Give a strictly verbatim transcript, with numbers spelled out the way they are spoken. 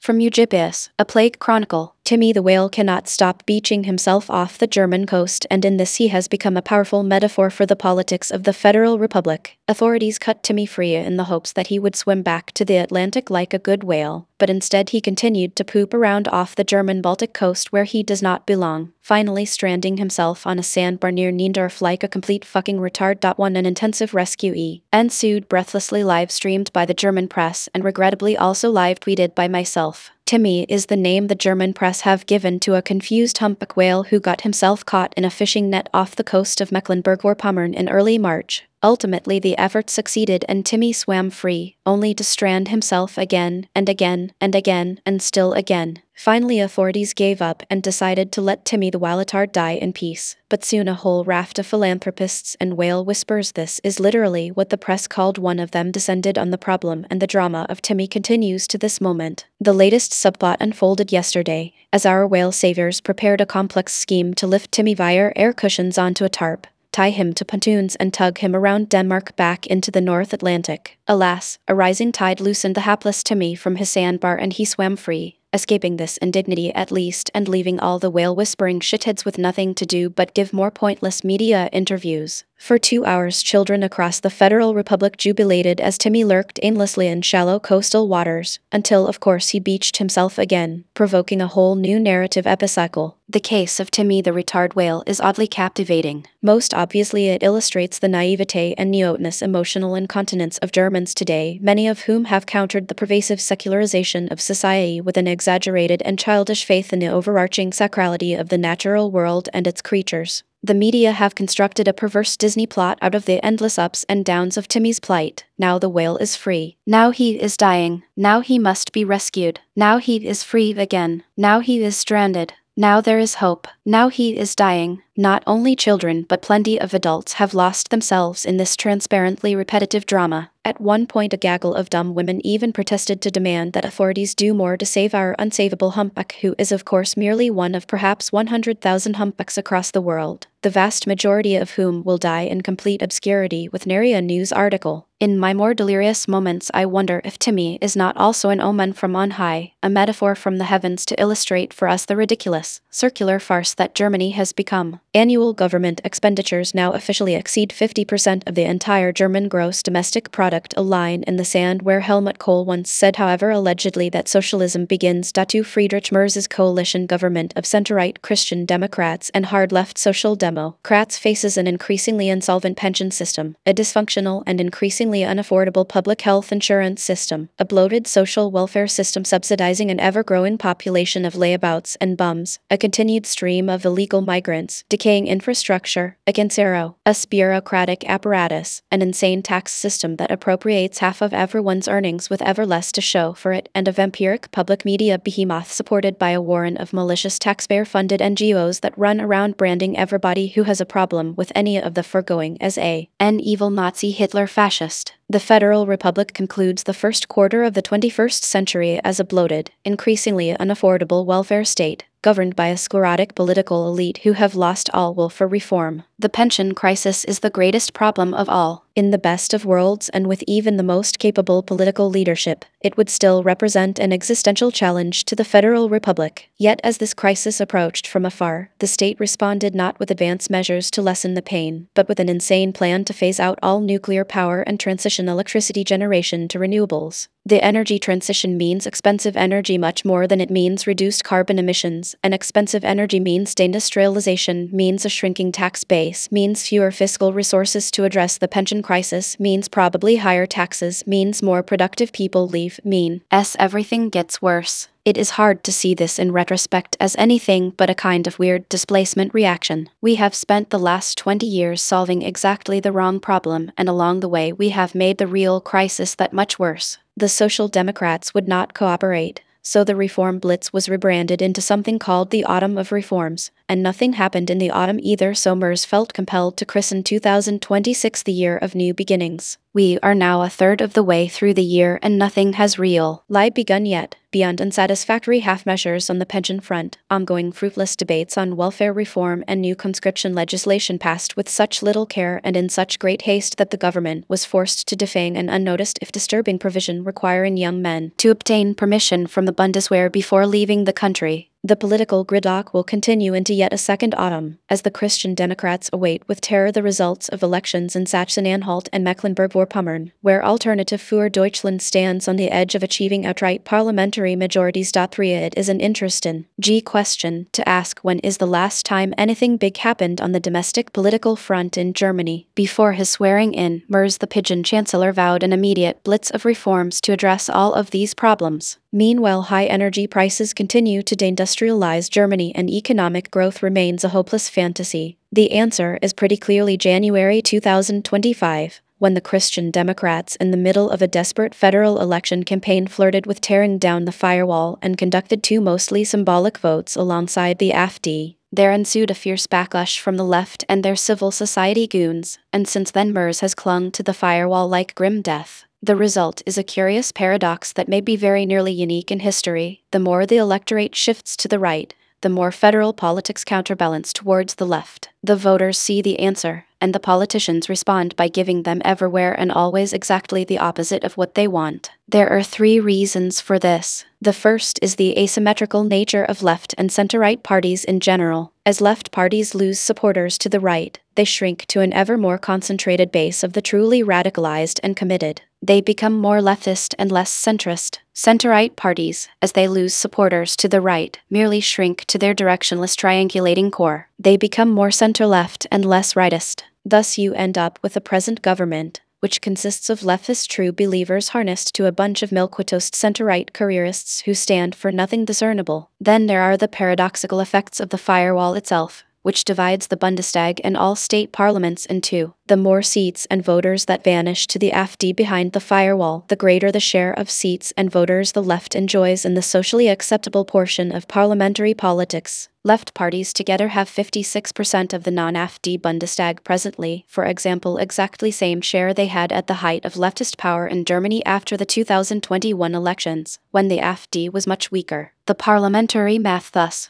From Eugipius, A Plague Chronicle. Timmy the whale cannot stop beaching himself off the German coast, and in this he has become a powerful metaphor for the politics of the Federal Republic. Authorities cut Timmy free in the hopes that he would swim back to the Atlantic like a good whale, but instead he continued to poop around off the German Baltic coast where he does not belong, finally stranding himself on a sandbar near Niendorf like a complete fucking retard. One An intensive rescue e ensued, breathlessly live streamed by the German press and regrettably also live tweeted by myself. Timmy is the name the German press have given to a confused humpback whale who got himself caught in a fishing net off the coast of Mecklenburg-Vorpommern in early March. Ultimately the effort succeeded and Timmy swam free, only to strand himself again, and again, and again, and still again. Finally authorities gave up and decided to let Timmy the whaletard die in peace, but soon a whole raft of philanthropists and whale whisperers, this is literally what the press called one of them, descended on the problem, and the drama of Timmy continues to this moment. The latest subplot unfolded yesterday, as our whale saviors prepared a complex scheme to lift Timmy via air cushions onto a tarp, tie him to pontoons and tug him around Denmark back into the North Atlantic. Alas, a rising tide loosened the hapless Timmy from his sandbar and he swam free, escaping this indignity at least and leaving all the whale-whispering shitheads with nothing to do but give more pointless media interviews. For two hours children across the Federal Republic jubilated as Timmy lurked aimlessly in shallow coastal waters, until of course he beached himself again, provoking a whole new narrative epicycle. The case of Timmy the retard whale is oddly captivating. Most obviously it illustrates the naivete and neotness emotional incontinence of Germans today, many of whom have countered the pervasive secularization of society with an exaggerated and childish faith in the overarching sacrality of the natural world and its creatures. The media have constructed a perverse Disney plot out of the endless ups and downs of Timmy's plight. Now the whale is free. Now he is dying. Now he must be rescued. Now he is free again. Now he is stranded. Now there is hope. Now he is dying. Not only children but plenty of adults have lost themselves in this transparently repetitive drama. At one point a gaggle of dumb women even protested to demand that authorities do more to save our unsavable humpback, who is of course merely one of perhaps one hundred thousand humpbacks across the world, the vast majority of whom will die in complete obscurity with nary a news article. In my more delirious moments I wonder if Timmy is not also an omen from on high, a metaphor from the heavens to illustrate for us the ridiculous, circular farce that Germany has become. Annual government expenditures now officially exceed fifty percent of the entire German gross domestic product, a line in the sand where Helmut Kohl once said, however, allegedly that socialism begins. To Friedrich Merz's coalition government of center-right Christian Democrats and hard-left Social Democrats faces an increasingly insolvent pension system, a dysfunctional and increasingly unaffordable public health insurance system, a bloated social welfare system subsidizing an ever-growing population of layabouts and bums, a continued stream of illegal migrants, decaying infrastructure, a cancero, a bureaucratic apparatus, an insane tax system that appropriates half of everyone's earnings with ever less to show for it, and a vampiric public media behemoth supported by a warren of malicious taxpayer-funded N G Os that run around branding everybody who has a problem with any of the foregoing as a an evil Nazi Hitler fascist. The Federal Republic concludes the first quarter of the twenty-first century as a bloated, increasingly unaffordable welfare state, governed by a sclerotic political elite who have lost all will for reform. The pension crisis is the greatest problem of all. In the best of worlds and with even the most capable political leadership, it would still represent an existential challenge to the Federal Republic. Yet as this crisis approached from afar, the state responded not with advance measures to lessen the pain, but with an insane plan to phase out all nuclear power and transition electricity generation to renewables. The energy transition means expensive energy much more than it means reduced carbon emissions, and expensive energy means deindustrialization, means a shrinking tax base, means fewer fiscal resources to address the pension crisis, means probably higher taxes, means more productive people leave, mean s everything gets worse. It is hard to see this in retrospect as anything but a kind of weird displacement reaction. We have spent the last twenty years solving exactly the wrong problem, and along the way we have made the real crisis that much worse. The Social Democrats would not cooperate, so the Reform Blitz was rebranded into something called the Autumn of Reforms, and nothing happened in the autumn either, so Merz felt compelled to christen two thousand twenty-six the year of new beginnings. We are now a third of the way through the year and nothing has real lie begun yet, beyond unsatisfactory half measures on the pension front, ongoing fruitless debates on welfare reform and new conscription legislation passed with such little care and in such great haste that the government was forced to defang an unnoticed if disturbing provision requiring young men to obtain permission from the Bundeswehr before leaving the country. The political gridlock will continue into yet a second autumn, as the Christian Democrats await with terror the results of elections in Sachsen-Anhalt and Mecklenburg-Vorpommern, where Alternative für Deutschland stands on the edge of achieving outright parliamentary majorities. three It is an interesting G question to ask: when is the last time anything big happened on the domestic political front in Germany? Before his swearing in, Merz the Pigeon Chancellor vowed an immediate blitz of reforms to address all of these problems. Meanwhile, high energy prices continue to deindustrialize Germany and economic growth remains a hopeless fantasy. The answer is pretty clearly January two thousand twenty-five, when the Christian Democrats, in the middle of a desperate federal election campaign, flirted with tearing down the firewall and conducted two mostly symbolic votes alongside the A f D. There ensued a fierce backlash from the left and their civil society goons, and since then Merz has clung to the firewall like grim death. The result is a curious paradox that may be very nearly unique in history. The more the electorate shifts to the right, the more federal politics counterbalance towards the left. The voters see the answer, and the politicians respond by giving them everywhere and always exactly the opposite of what they want. There are three reasons for this. The first is the asymmetrical nature of left and center-right parties in general. As left parties lose supporters to the right, they shrink to an ever more concentrated base of the truly radicalized and committed. They become more leftist and less centrist. Center-right parties, as they lose supporters to the right, merely shrink to their directionless triangulating core. They become more center-left and less rightist. Thus you end up with a present government, which consists of leftist true believers harnessed to a bunch of milquetoast center-right careerists who stand for nothing discernible. Then there are the paradoxical effects of the firewall itself, which divides the Bundestag and all state parliaments in two. The more seats and voters that vanish to the A f D behind the firewall, the greater the share of seats and voters the left enjoys in the socially acceptable portion of parliamentary politics. Left parties together have fifty-six percent of the non-A f D Bundestag presently, for example, exactly same share they had at the height of leftist power in Germany after the two thousand twenty-one elections, when the A f D was much weaker. The parliamentary math thus